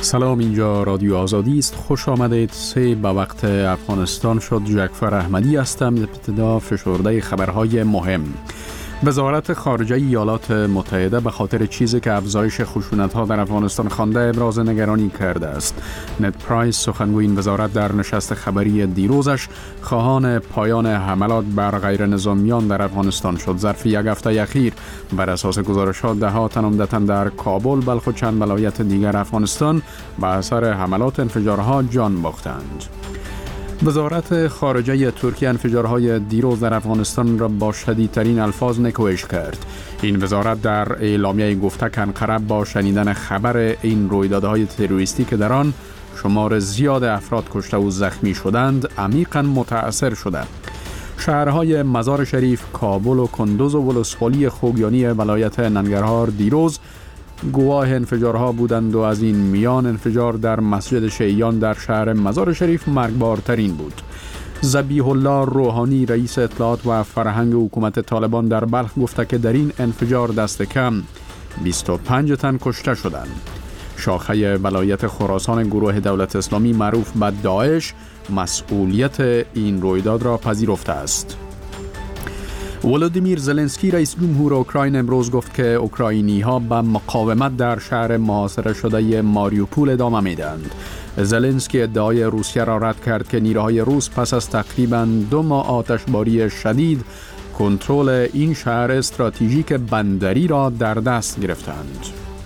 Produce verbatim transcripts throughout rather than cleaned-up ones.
سلام، اینجا رادیو آزادی است. خوش آمدید. سه به وقت افغانستان شد. جعفر احمدی هستم. ابتدا فشرده خبرهای مهم. وزارت خارجه ایالات متحده به خاطر چیزی که افزایش خشونت‌ها در افغانستان خوانده ابراز نگرانی کرده است. نت پرایس، سخنگوی این وزارت، در نشست خبری دیروزش خواهان پایان حملات بر غیر نظامیان در افغانستان شد. ظرف یک هفته اخیر بر اساس گزارشات ده ها تن عمدتاً در کابل، بلخ و چند ولایت دیگر افغانستان به اثر حملات انفجارها جان باختند. وزارت خارجه ترکیه انفجارهای دیروز در افغانستان را با شدیدترین الفاظ نکوهش کرد. این وزارت در اعلامیه گفته که انقره با شنیدن خبر این رویدادهای تروریستی که در آن شمار زیاد افراد کشته و زخمی شدند عمیقاً متأثر شده. شهرهای مزار شریف، کابل و کندوز و ولسوالی خوگیانی ولایت ننگرهار دیروز گواه انفجارها بودند و از این میان انفجار در مسجد شیعیان در شهر مزار شریف مرگبارترین بود. ذبیح الله روحانی، رئیس اطلاعات و فرهنگ حکومت طالبان، در بلخ گفته که در این انفجار دست کم بیست و پنج تن کشته شدند. شاخه ولایت خراسان گروه دولت اسلامی معروف به داعش مسئولیت این رویداد را پذیرفته است. ولودیمیر زلنسکی، رئیس جمهور اوکراین، امروز گفت که اوکراینی ها به مقاومت در شهر محاصره شده ماریوپول ادامه میدهند. زلنسکی ادعای روسیه را رد کرد که نیروهای روس پس از تقریباً دو ماه آتشباری شدید کنترل این شهر استراتژیک بندری را در دست گرفتند.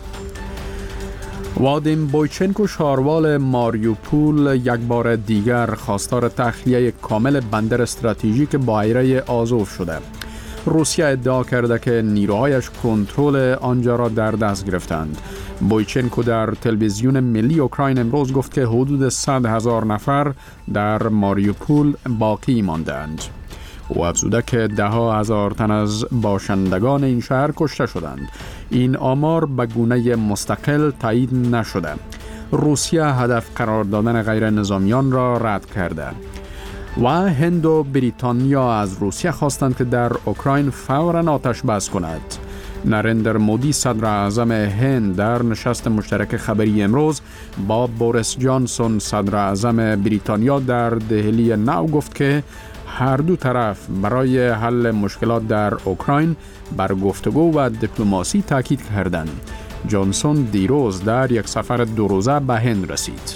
وادیم بویچنکو، شاروال ماریوپول، یک بار دیگر خواستار تخلیه کامل بندر استراتژیک بحیره آزوف شده. روسیه ادعا کرده که نیروهایش کنترل آنجا را در دست گرفتند. بویچنکو در تلویزیون ملی اوکراین امروز گفت که حدود صد هزار نفر در ماریوپول باقی ماندند. او افزوده که ده ها هزار تن از باشندگان این شهر کشته شدند. این آمار به گونه مستقل تایید نشده. روسیه هدف قرار دادن غیر نظامیان را رد کرده و هند و بریتانیا از روسیه خواستند که در اوکراین فوراً آتش بس کند. نریندر مودی، صدر اعظم هند، در نشست مشترک خبری امروز با بوریس جانسون، صدر اعظم بریتانیا، در دهلی نو گفت که هر دو طرف برای حل مشکلات در اوکراین بر گفتگو و دیپلماسی تاکید کردند. جانسون دیروز در یک سفر دو روزه به هند رسید.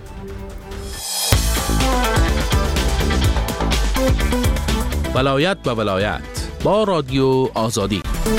ولایت به ولایت با رادیو آزادی.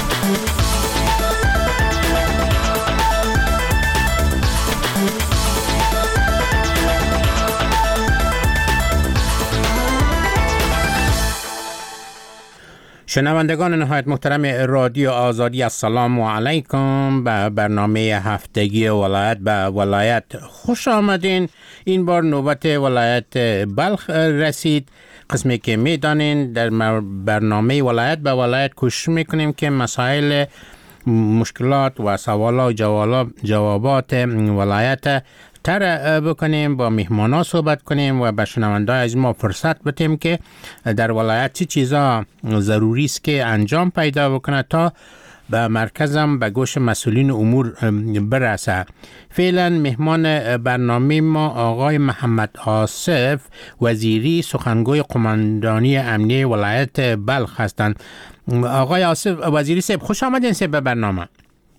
شنوندگان نهایت محترم رادیو آزادی، السلام علیکم. به برنامه هفتگی ولایت به ولایت خوش آمدین. این بار نوبت ولایت بلخ رسید. قسمی که میدانین در برنامه ولایت به ولایت کوشش میکنیم که مسائل، مشکلات و سوالات و جوابات ولایت تر بکنیم، با مهمانا صحبت کنیم و به شنونده از ما فرصت بدیم که در ولایت چی چیزا ضروری است که انجام پیدا بکنه تا به مرکزم به گوش مسئولین امور برسه. فعلا مهمان برنامه ما آقای محمد آصف وزیری، سخنگوی قماندانی امنیه ولایت بلخ هستند. آقای آصف وزیری صاحب، خوش آمدین صاحب به برنامه.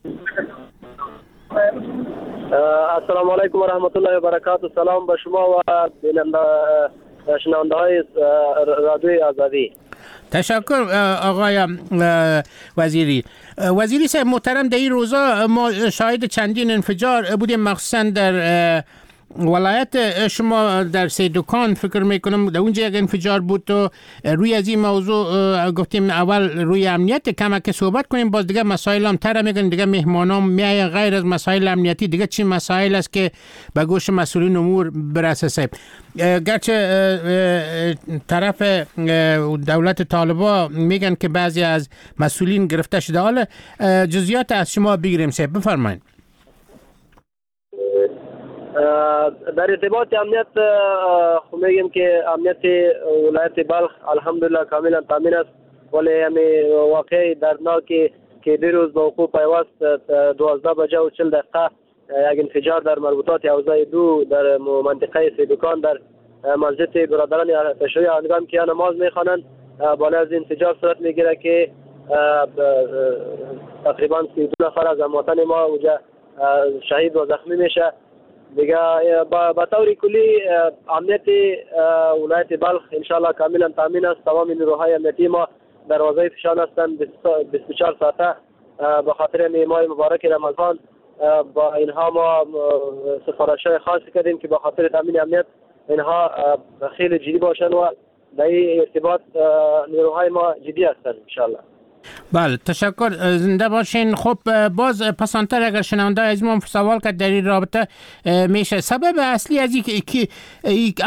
السلام علیکم و رحمت الله و برکاته. سلام به شما و شنونده های رادیوی آزادی. تشکر آقای وزیری. وزیری صاحب محترم، در این روزا ما شاهد چندین انفجار بودیم، مخصوصا در ولایت شما در سه دکان فکر میکنم در اونجا یک انفجار بود. تو روی از این موضوع گفتیم اول روی امنیت کمک که صحبت کنیم، باز دیگه مسائل هم تر میگن، دیگه مهمانام میای غیر از مسائل امنیتی دیگه چی مسائل است که به گوش مسئولین امور برسه صاحب. گرچه طرف دولت طالبا میگن که بعضی از مسئولین گرفته شده، حالا جزئیات از شما بگیریم صاحب، بفرمایید. در ارتباط امنیت خب میگیم که امنیت ولایت بلخ الحمدلله کاملا تامین است، ولی همین واقعی دردناکی که دیروز به وقوع پیوست دوازده بجه و چل دقیقه یک انفجار در مربوطات حوزه دو در منطقه سیدکان در مسجد برادران ارتشی هنگام که نماز میخوانند بالا از انفجار صورت میگیره که تقریبا سی و دو نفر از هموطن ما اونجا شهید و زخمی میشه. دیگه به طور کلی امنیت ولایت بلخ انشالله کاملا تامین است. تمام نیروهای امنیتی ما در وظایفشان هستند بیست و چهار ساعته به خاطر ماه مبارک رمضان. با اینها ما سفارش‌های خاصی کردیم که به خاطر تامین امنیت اینها خیلی جدی باشن و در این ارتباط نیروهای ما جدی هستند انشالله. بله تشکر، زنده باشین. خب باز پسانتر اگر شنونده از ما سوال کرد در این رابطه میشه سبب اصلی از این که